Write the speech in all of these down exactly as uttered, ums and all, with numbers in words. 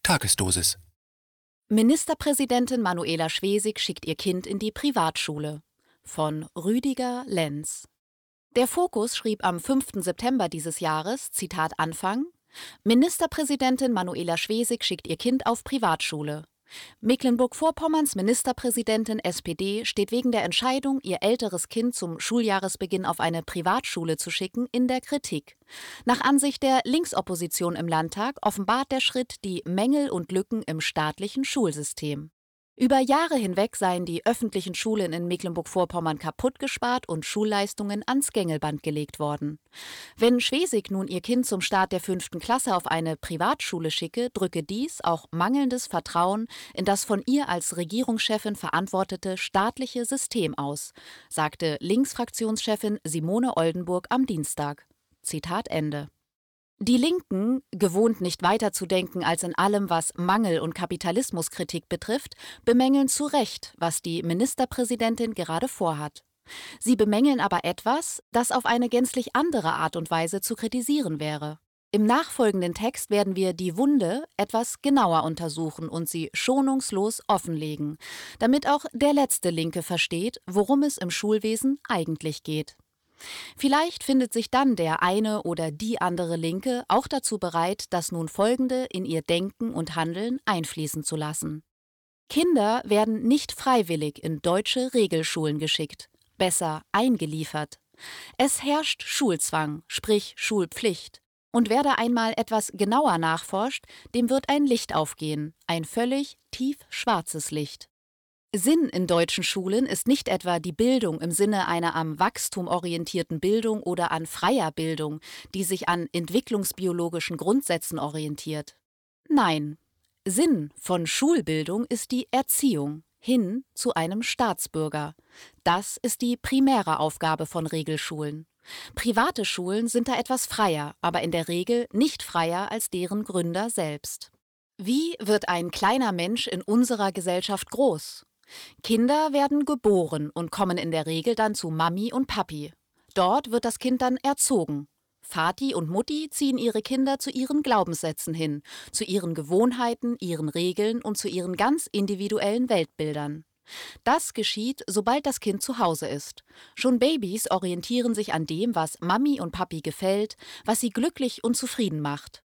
Tagesdosis. Ministerpräsidentin Manuela Schwesig schickt ihr Kind in die Privatschule. Von Rüdiger Lenz. Der Fokus schrieb am fünften September dieses Jahres, Zitat Anfang, Ministerpräsidentin Manuela Schwesig schickt ihr Kind auf Privatschule. Mecklenburg-Vorpommerns Ministerpräsidentin S P D steht wegen der Entscheidung, ihr älteres Kind zum Schuljahresbeginn auf eine Privatschule zu schicken, in der Kritik. Nach Ansicht der Linksopposition im Landtag offenbart der Schritt die Mängel und Lücken im staatlichen Schulsystem. Über Jahre hinweg seien die öffentlichen Schulen in Mecklenburg-Vorpommern kaputtgespart und Schulleistungen ans Gängelband gelegt worden. Wenn Schwesig nun ihr Kind zum Start der fünften Klasse auf eine Privatschule schicke, drücke dies auch mangelndes Vertrauen in das von ihr als Regierungschefin verantwortete staatliche System aus, sagte Linksfraktionschefin Simone Oldenburg am Dienstag. Zitat Ende. Die Linken, gewohnt nicht weiterzudenken als in allem, was Mangel- und Kapitalismuskritik betrifft, bemängeln zu Recht, was die Ministerpräsidentin gerade vorhat. Sie bemängeln aber etwas, das auf eine gänzlich andere Art und Weise zu kritisieren wäre. Im nachfolgenden Text werden wir die Wunde etwas genauer untersuchen und sie schonungslos offenlegen, damit auch der letzte Linke versteht, worum es im Schulwesen eigentlich geht. Vielleicht findet sich dann der eine oder die andere Linke auch dazu bereit, das nun Folgende in ihr Denken und Handeln einfließen zu lassen. Kinder werden nicht freiwillig in deutsche Regelschulen geschickt, besser eingeliefert. Es herrscht Schulzwang, sprich Schulpflicht. Und wer da einmal etwas genauer nachforscht, dem wird ein Licht aufgehen, ein völlig tiefschwarzes Licht. Sinn in deutschen Schulen ist nicht etwa die Bildung im Sinne einer am Wachstum orientierten Bildung oder an freier Bildung, die sich an entwicklungsbiologischen Grundsätzen orientiert. Nein, Sinn von Schulbildung ist die Erziehung hin zu einem Staatsbürger. Das ist die primäre Aufgabe von Regelschulen. Private Schulen sind da etwas freier, aber in der Regel nicht freier als deren Gründer selbst. Wie wird ein kleiner Mensch in unserer Gesellschaft groß? Kinder werden geboren und kommen in der Regel dann zu Mami und Papi. Dort wird das Kind dann erzogen. Vati und Mutti ziehen ihre Kinder zu ihren Glaubenssätzen hin, zu ihren Gewohnheiten, ihren Regeln und zu ihren ganz individuellen Weltbildern. Das geschieht, sobald das Kind zu Hause ist. Schon Babys orientieren sich an dem, was Mami und Papi gefällt, was sie glücklich und zufrieden macht.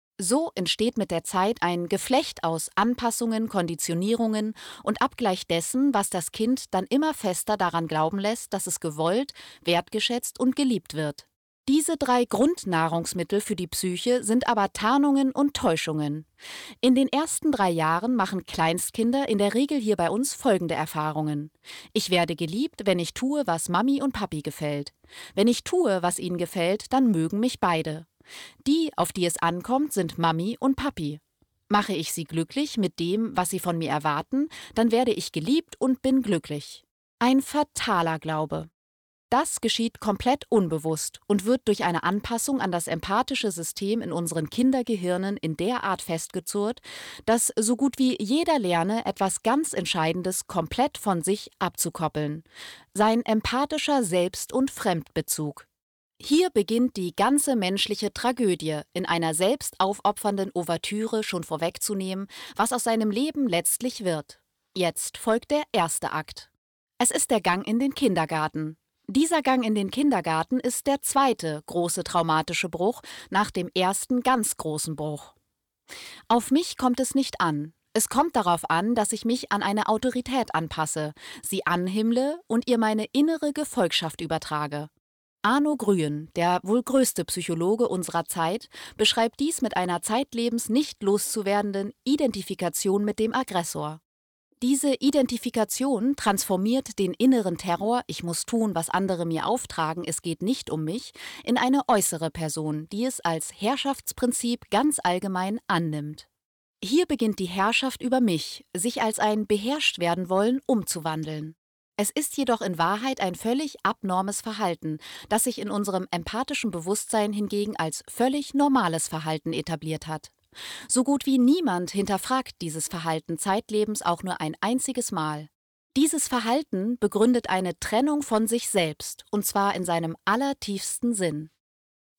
So entsteht mit der Zeit ein Geflecht aus Anpassungen, Konditionierungen und Abgleich dessen, was das Kind dann immer fester daran glauben lässt, dass es gewollt, wertgeschätzt und geliebt wird. Diese drei Grundnahrungsmittel für die Psyche sind aber Tarnungen und Täuschungen. In den ersten drei Jahren machen Kleinstkinder in der Regel hier bei uns folgende Erfahrungen. Ich werde geliebt, wenn ich tue, was Mami und Papi gefällt. Wenn ich tue, was ihnen gefällt, dann mögen mich beide. Die, auf die es ankommt, sind Mami und Papi. Mache ich sie glücklich mit dem, was sie von mir erwarten, dann werde ich geliebt und bin glücklich. Ein fataler Glaube. Das geschieht komplett unbewusst und wird durch eine Anpassung an das empathische System in unseren Kindergehirnen in der Art festgezurrt, dass so gut wie jeder lerne, etwas ganz Entscheidendes komplett von sich abzukoppeln. Sein empathischer Selbst- und Fremdbezug. Hier beginnt die ganze menschliche Tragödie, in einer selbst aufopfernden Ouvertüre schon vorwegzunehmen, was aus seinem Leben letztlich wird. Jetzt folgt der erste Akt. Es ist der Gang in den Kindergarten. Dieser Gang in den Kindergarten ist der zweite große traumatische Bruch nach dem ersten ganz großen Bruch. Auf mich kommt es nicht an. Es kommt darauf an, dass ich mich an eine Autorität anpasse, sie anhimmle und ihr meine innere Gefolgschaft übertrage. Arno Gruen, der wohl größte Psychologe unserer Zeit, beschreibt dies mit einer zeitlebens nicht loszuwerdenden Identifikation mit dem Aggressor. Diese Identifikation transformiert den inneren Terror, ich muss tun, was andere mir auftragen, es geht nicht um mich, in eine äußere Person, die es als Herrschaftsprinzip ganz allgemein annimmt. Hier beginnt die Herrschaft über mich, sich als ein beherrscht werden wollen, umzuwandeln. Es ist jedoch in Wahrheit ein völlig abnormes Verhalten, das sich in unserem empathischen Bewusstsein hingegen als völlig normales Verhalten etabliert hat. So gut wie niemand hinterfragt dieses Verhalten zeitlebens auch nur ein einziges Mal. Dieses Verhalten begründet eine Trennung von sich selbst, und zwar in seinem allertiefsten Sinn.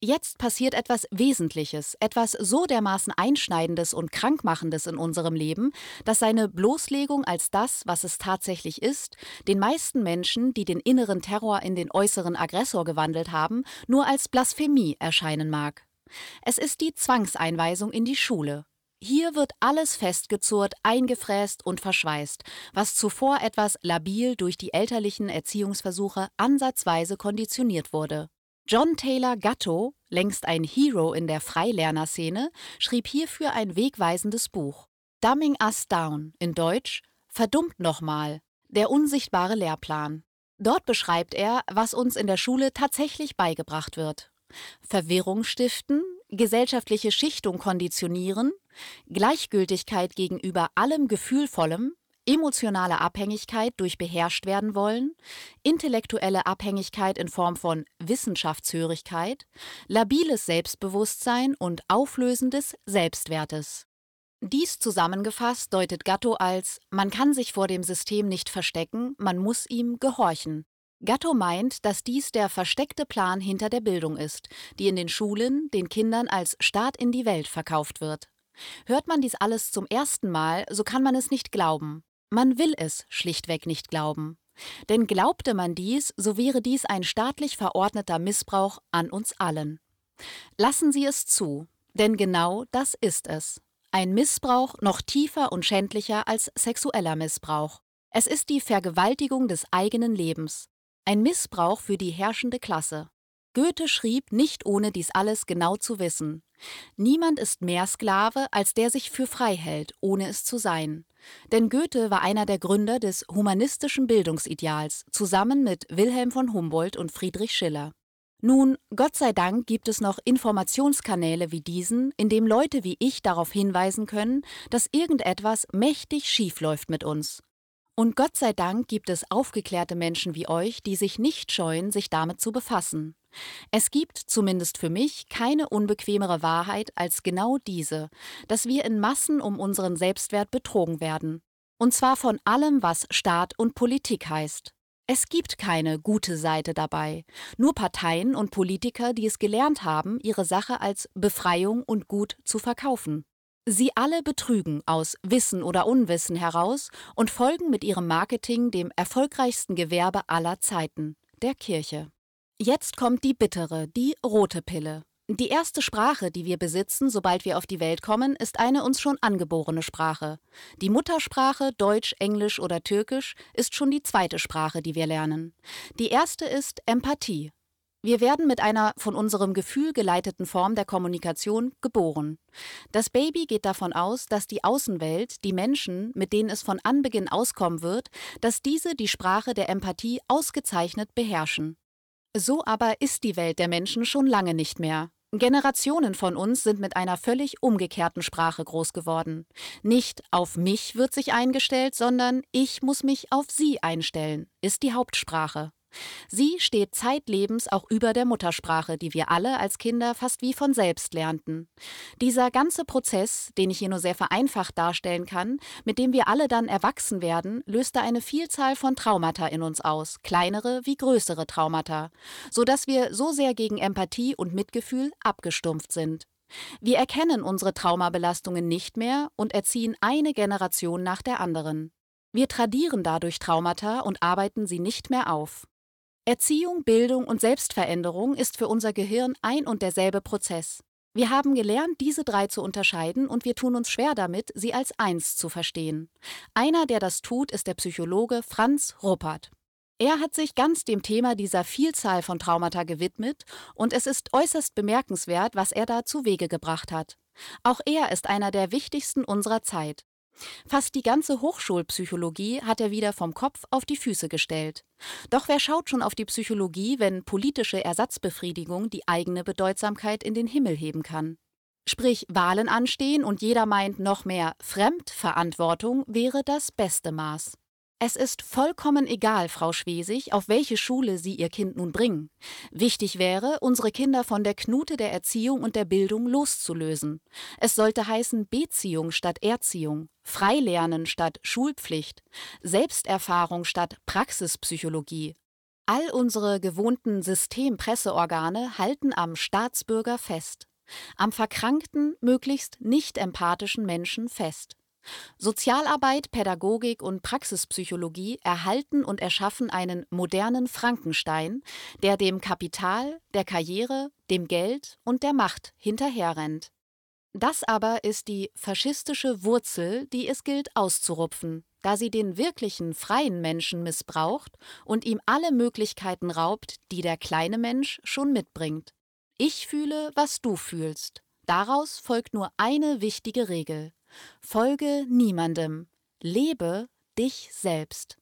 Jetzt passiert etwas Wesentliches, etwas so dermaßen Einschneidendes und Krankmachendes in unserem Leben, dass seine Bloßlegung als das, was es tatsächlich ist, den meisten Menschen, die den inneren Terror in den äußeren Aggressor gewandelt haben, nur als Blasphemie erscheinen mag. Es ist die Zwangseinweisung in die Schule. Hier wird alles festgezurrt, eingefräst und verschweißt, was zuvor etwas labil durch die elterlichen Erziehungsversuche ansatzweise konditioniert wurde. John Taylor Gatto, längst ein Hero in der Freilernerszene, schrieb hierfür ein wegweisendes Buch. Dumbing Us Down, in Deutsch Verdummt nochmal, der unsichtbare Lehrplan. Dort beschreibt er, was uns in der Schule tatsächlich beigebracht wird. Verwirrung stiften, gesellschaftliche Schichtung konditionieren, Gleichgültigkeit gegenüber allem Gefühlvollem, emotionale Abhängigkeit durch beherrscht werden wollen, intellektuelle Abhängigkeit in Form von Wissenschaftshörigkeit, labiles Selbstbewusstsein und auflösendes Selbstwertes. Dies zusammengefasst deutet Gatto als: Man kann sich vor dem System nicht verstecken, man muss ihm gehorchen. Gatto meint, dass dies der versteckte Plan hinter der Bildung ist, die in den Schulen den Kindern als Start in die Welt verkauft wird. Hört man dies alles zum ersten Mal, so kann man es nicht glauben. Man will es schlichtweg nicht glauben. Denn glaubte man dies, so wäre dies ein staatlich verordneter Missbrauch an uns allen. Lassen Sie es zu, denn genau das ist es. Ein Missbrauch noch tiefer und schändlicher als sexueller Missbrauch. Es ist die Vergewaltigung des eigenen Lebens. Ein Missbrauch für die herrschende Klasse. Goethe schrieb nicht ohne dies alles genau zu wissen. Niemand ist mehr Sklave, als der sich für frei hält, ohne es zu sein. Denn Goethe war einer der Gründer des humanistischen Bildungsideals, zusammen mit Wilhelm von Humboldt und Friedrich Schiller. Nun, Gott sei Dank gibt es noch Informationskanäle wie diesen, in dem Leute wie ich darauf hinweisen können, dass irgendetwas mächtig schief läuft mit uns. Und Gott sei Dank gibt es aufgeklärte Menschen wie euch, die sich nicht scheuen, sich damit zu befassen. Es gibt, zumindest für mich, keine unbequemere Wahrheit als genau diese, dass wir in Massen um unseren Selbstwert betrogen werden. Und zwar von allem, was Staat und Politik heißt. Es gibt keine gute Seite dabei, nur Parteien und Politiker, die es gelernt haben, ihre Sache als Befreiung und Gut zu verkaufen. Sie alle betrügen aus Wissen oder Unwissen heraus und folgen mit ihrem Marketing dem erfolgreichsten Gewerbe aller Zeiten, der Kirche. Jetzt kommt die bittere, die rote Pille. Die erste Sprache, die wir besitzen, sobald wir auf die Welt kommen, ist eine uns schon angeborene Sprache. Die Muttersprache, Deutsch, Englisch oder Türkisch, ist schon die zweite Sprache, die wir lernen. Die erste ist Empathie. Wir werden mit einer von unserem Gefühl geleiteten Form der Kommunikation geboren. Das Baby geht davon aus, dass die Außenwelt, die Menschen, mit denen es von Anbeginn auskommen wird, dass diese die Sprache der Empathie ausgezeichnet beherrschen. So aber ist die Welt der Menschen schon lange nicht mehr. Generationen von uns sind mit einer völlig umgekehrten Sprache groß geworden. Nicht auf mich wird sich eingestellt, sondern ich muss mich auf sie einstellen, ist die Hauptsprache. Sie steht zeitlebens auch über der Muttersprache, die wir alle als Kinder fast wie von selbst lernten. Dieser ganze Prozess, den ich hier nur sehr vereinfacht darstellen kann, mit dem wir alle dann erwachsen werden, löste eine Vielzahl von Traumata in uns aus, kleinere wie größere Traumata, sodass wir so sehr gegen Empathie und Mitgefühl abgestumpft sind. Wir erkennen unsere Traumabelastungen nicht mehr und erziehen eine Generation nach der anderen. Wir tradieren dadurch Traumata und arbeiten sie nicht mehr auf. Erziehung, Bildung und Selbstveränderung ist für unser Gehirn ein und derselbe Prozess. Wir haben gelernt, diese drei zu unterscheiden und wir tun uns schwer damit, sie als eins zu verstehen. Einer, der das tut, ist der Psychologe Franz Ruppert. Er hat sich ganz dem Thema dieser Vielzahl von Traumata gewidmet und es ist äußerst bemerkenswert, was er da zu Wege gebracht hat. Auch er ist einer der wichtigsten unserer Zeit. Fast die ganze Hochschulpsychologie hat er wieder vom Kopf auf die Füße gestellt. Doch wer schaut schon auf die Psychologie, wenn politische Ersatzbefriedigung die eigene Bedeutsamkeit in den Himmel heben kann? Sprich, Wahlen anstehen und jeder meint, noch mehr Fremdverantwortung wäre das beste Maß. Es ist vollkommen egal, Frau Schwesig, auf welche Schule Sie Ihr Kind nun bringen. Wichtig wäre, unsere Kinder von der Knute der Erziehung und der Bildung loszulösen. Es sollte heißen Beziehung statt Erziehung, Freilernen statt Schulpflicht, Selbsterfahrung statt Praxispsychologie. All unsere gewohnten Systempresseorgane halten am Staatsbürger fest, am verkrankten, möglichst nicht empathischen Menschen fest. Sozialarbeit, Pädagogik und Praxispsychologie erhalten und erschaffen einen modernen Frankenstein, der dem Kapital, der Karriere, dem Geld und der Macht hinterherrennt. Das aber ist die faschistische Wurzel, die es gilt auszurupfen, da sie den wirklichen freien Menschen missbraucht und ihm alle Möglichkeiten raubt, die der kleine Mensch schon mitbringt. Ich fühle, was du fühlst. Daraus folgt nur eine wichtige Regel: Folge niemandem, lebe dich selbst.